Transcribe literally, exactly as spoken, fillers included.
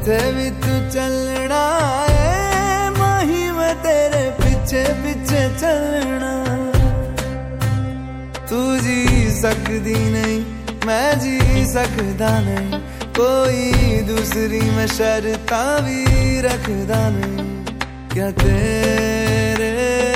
जिथे भी तू चलना है माही मैं तेरे पीछे पीछे चलना। तू जी सकदी नहीं मैं जी सकदा नहीं, कोई दूसरी मैं शर्तां भी रखदा नहीं। क्या तेरे